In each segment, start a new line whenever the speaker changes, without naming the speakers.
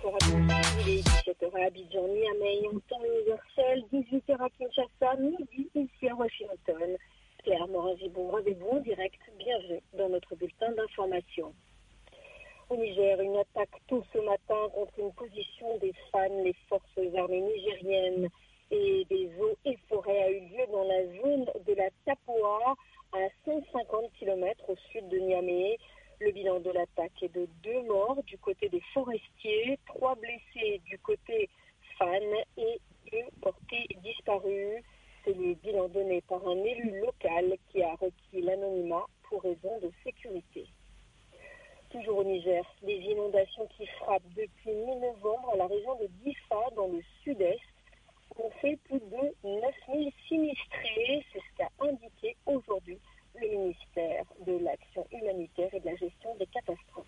Bonjour à tous, il est 17h à Abidjan, Niamey, en temps universel, 18h à Kinshasa, midi ici à Washington. Claire Morin-Gibourg avec vous en direct, bienvenue dans notre bulletin d'information. Au Niger, une attaque tôt ce matin contre une position des FAN, les forces armées nigériennes et des eaux et forêts, a eu lieu dans la zone de la Tapoa, à 150 km au sud de Niamey. Le bilan de l'attaque est de 2 morts du côté des forestiers, 3 blessés du côté FAN et 2 portés disparus. C'est le bilan donné par un élu local qui a requis l'anonymat pour raison de sécurité. Toujours au Niger, les inondations qui frappent depuis mi-novembre la région de Difa dans le sud-est ont fait plus de 9000 sinistrés. C'est ce qu'a indiqué aujourd'hui le ministère de l'Action humanitaire et de la gestion des catastrophes.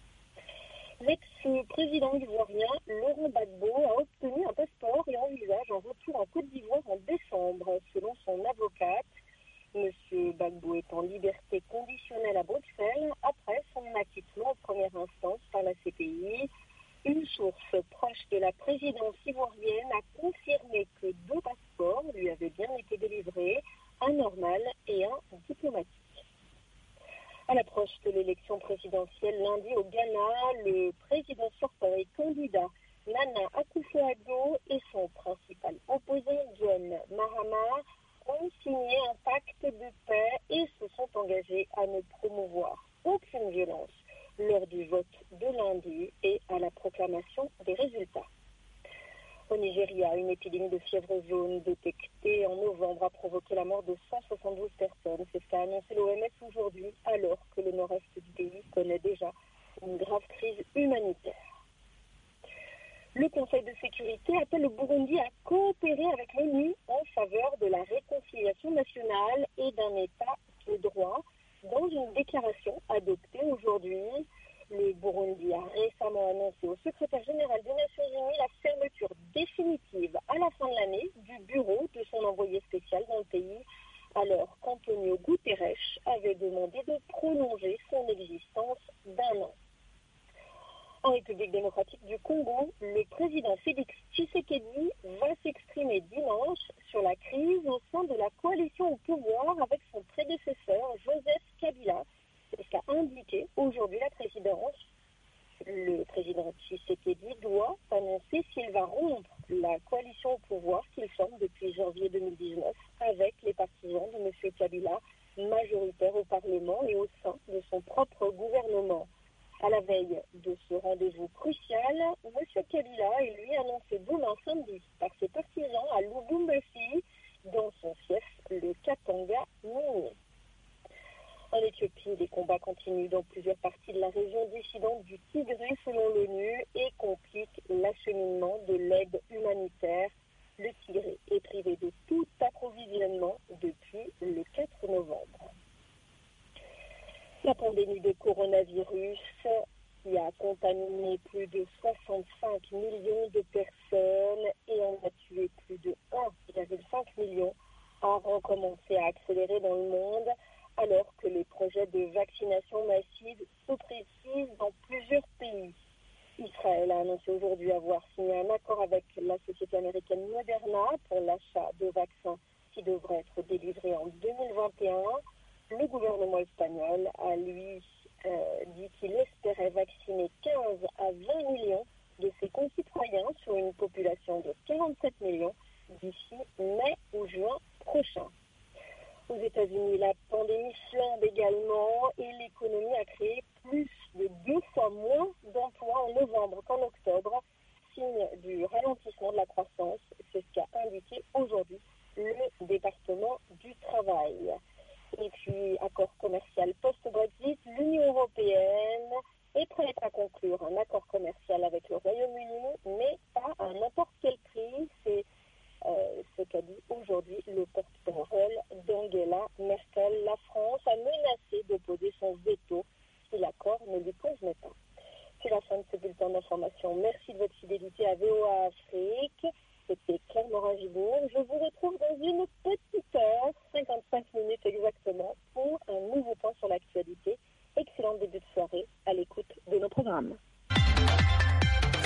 L'ex-président ivoirien Laurent Gbagbo a obtenu un passeport et envisage un retour en Côte d'Ivoire en décembre, selon son avocate. Monsieur Gbagbo est en liberté conditionnelle à Bruxelles après son acquittement en première instance par la CPI. Une source proche de la présidence ivoirienne a confirmé que 2 passeports lui avaient bien été délivrés, un normal et un diplomatique. À l'approche de l'élection présidentielle lundi au Ghana, le président sortant et candidat Nana Akufo-Addo et son principal opposant John Mahama ont signé un pacte de paix et se sont engagés à ne promouvoir aucune violence lors du vote de lundi et à la proclamation des résultats. Au Nigeria, une épidémie de fièvre jaune détectée en novembre a provoqué la mort de 172 personnes. C'est ce qu'a annoncé l'OMS aujourd'hui, alors que le nord-est du pays connaît déjà une grave crise humanitaire. Le Conseil de sécurité appelle le Burundi à coopérer avec l'ONU en faveur de la réconciliation nationale et d'un État de droit. Dans une déclaration adoptée aujourd'hui, le Burundi a récemment annoncé au secrétaire général des Nations Unies la fermeture définitive à la fin de l'année du bureau de son envoyé spécial dans le pays, alors qu'Antonio Guterres avait demandé de prolonger son existence d'1 an. En République démocratique du Congo, le président Félix Tshisekedi va s'exprimer dimanche sur la crise au sein de la coalition au pouvoir avec son prédécesseur Joseph Kabila. C'est ce qu'a indiqué aujourd'hui la présidence. Le président Tshisekedi doit annoncer s'il va rompre la coalition au pouvoir qu'il forme depuis janvier 2019 avec les partisans de M. Kabila, majoritaire au Parlement et au sein de son propre gouvernement. À la veille de ce rendez-vous crucial, M. Kabila est lui annoncé demain samedi par ses partisans à Lubumbashi, dans son fief, le Katanga minier. En Éthiopie, les combats continuent dans plusieurs parties de la région dissidente du Tigré selon l'ONU et compliquent l'acheminement de l'aide humanitaire. Le Tigré est privé de tout approvisionnement depuis le 4 novembre. La pandémie de coronavirus qui a contaminé plus de 65 millions de personnes et en a tué plus de 1,5 million a recommencé à accélérer dans le monde alors que les projets de vaccination massive se précisent dans plusieurs pays. Israël a annoncé aujourd'hui avoir signé un accord avec la société américaine Moderna pour l'achat de vaccins qui devraient être délivrés en 2021. Le gouvernement espagnol a, lui, dit qu'il espérait vacciner 15 à 20 millions de ses concitoyens sur une population de 47 millions d'ici mai ou juin prochain. Aux États-Unis, la pandémie flambe également et l'économie a créé plus de 2 fois moins d'emplois en novembre qu'en octobre, signe du ralentissement de la croissance. C'est ce qu'a indiqué aujourd'hui le département du travail. Et puis, accord commercial post-Brexit, l'Union européenne est prête à conclure un accord commercial avec le Royaume-Uni, mais pas à n'importe quel prix. C'est ce qu'a dit aujourd'hui le porte-parole d'Angela Merkel. La France a menacé de poser son veto si l'accord ne lui convenait pas. C'est la fin de ce bulletin d'information. Merci de votre fidélité à VOA Afrique. C'était Claire Morin-Gibourg. Je vous retrouve dans une petite heure, 55 minutes exactement, pour un nouveau point sur l'actualité. Excellent début de soirée à l'écoute de nos programmes.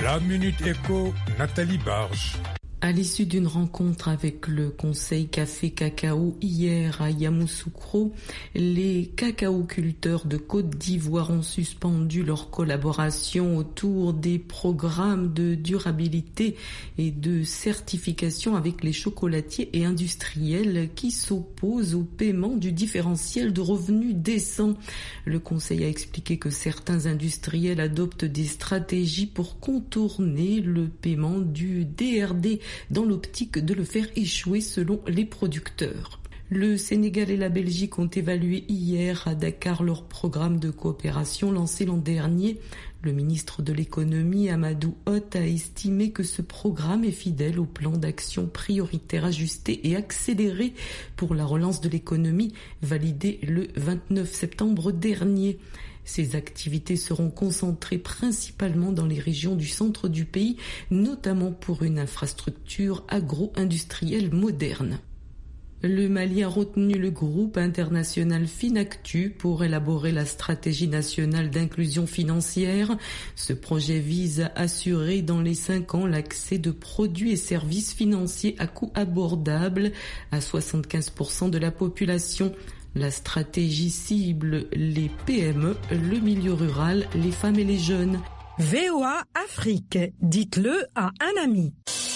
La Minute Éco, Nathalie Barge.
À l'issue d'une rencontre avec le Conseil Café Cacao hier à Yamoussoukro, les cacaoculteurs de Côte d'Ivoire ont suspendu leur collaboration autour des programmes de durabilité et de certification avec les chocolatiers et industriels qui s'opposent au paiement du différentiel de revenus décent. Le Conseil a expliqué que certains industriels adoptent des stratégies pour contourner le paiement du DRD dans l'optique de le faire échouer selon les producteurs. Le Sénégal et la Belgique ont évalué hier à Dakar leur programme de coopération lancé l'an dernier. Le ministre de l'économie, Amadou Hott, a estimé que ce programme est fidèle au plan d'action prioritaire ajusté et accéléré pour la relance de l'économie, validé le 29 septembre dernier. Ces activités seront concentrées principalement dans les régions du centre du pays, notamment pour une infrastructure agro-industrielle moderne. Le Mali a retenu le groupe international Finactu pour élaborer la stratégie nationale d'inclusion financière. Ce projet vise à assurer dans les 5 ans l'accès de produits et services financiers à coût abordable à 75% de la population. La stratégie cible les PME, le milieu rural, les femmes et les jeunes.
VOA Afrique, dites-le à un ami.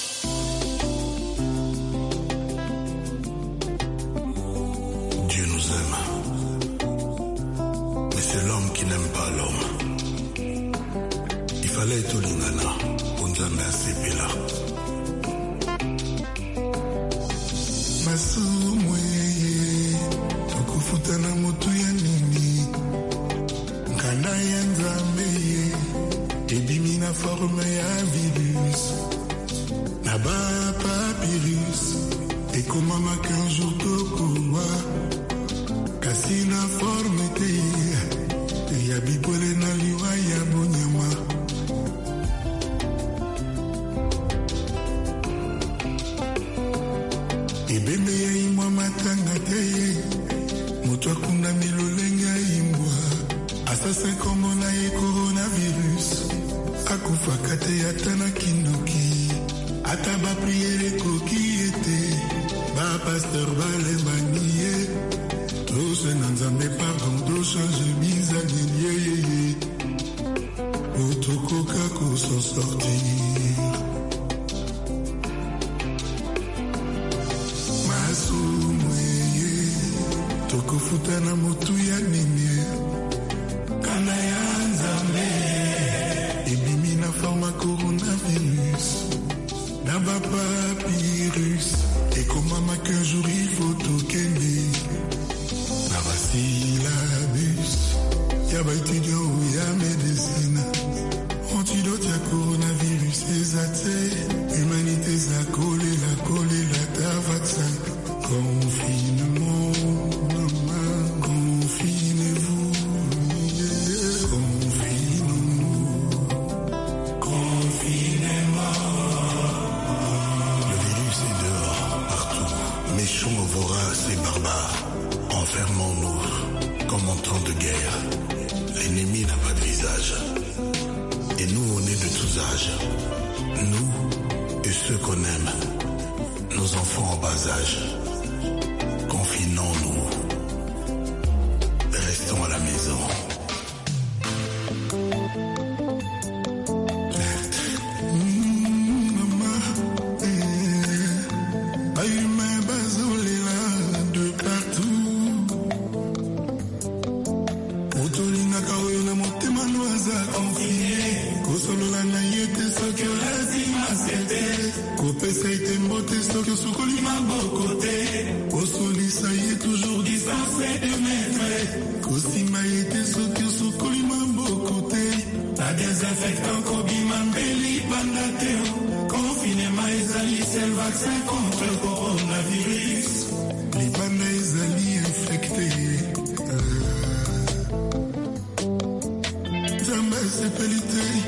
Dieu nous aime, mais c'est l'homme qui n'aime pas l'homme. Il fallait être Lingana, Onzambe à Sepela. Futana motu ya nini Nkanda ya nzambe Ebimi na forme ya virus Na ba papyrus Ekomama qu'un jour tokowa Kasi na forme te Ya bibole na liwa ya bonyama Ebembe ya imwa matanga te Twakunda milolenga imbwa Asasa komona ye coronavirus Akufaka te ata na kindoki Ata ba priere koki ete Ba pasteur balemani ye Tose na nzambe pardon Do change bizalini Otokoka ko s'en sortir Tokofutana motu ya nini Kana ya nzambe Ebimi na forma coronavirus Na ba papyrus Ekomama qu'un jour il faut tokende Na ba syllabus Ya ba étudiant ou ya médecine Antidote ya coronavirus ezate Humanité za kolela ta vaccin Confinement voraces et barbares, enfermons-nous comme en temps de guerre. L'ennemi n'a pas de visage. Et nous, on est de tous âges. Nous et ceux qu'on aime. Nos enfants en bas âge. Confinons-nous. Restons à la maison. Sepelite